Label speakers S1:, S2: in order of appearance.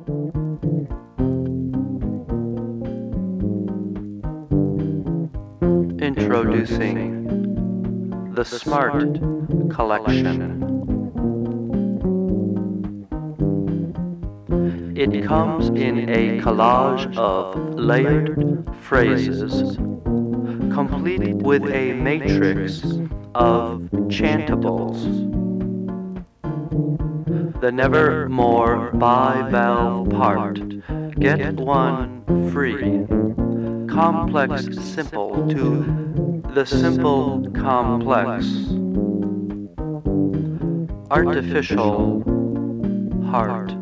S1: Introducing the Smart Collection. It comes in a collage of layered phrases, complete with a matrix of chantables. The nevermore bivalve part, get one free. Complex simple to the simple complex. Artificial heart.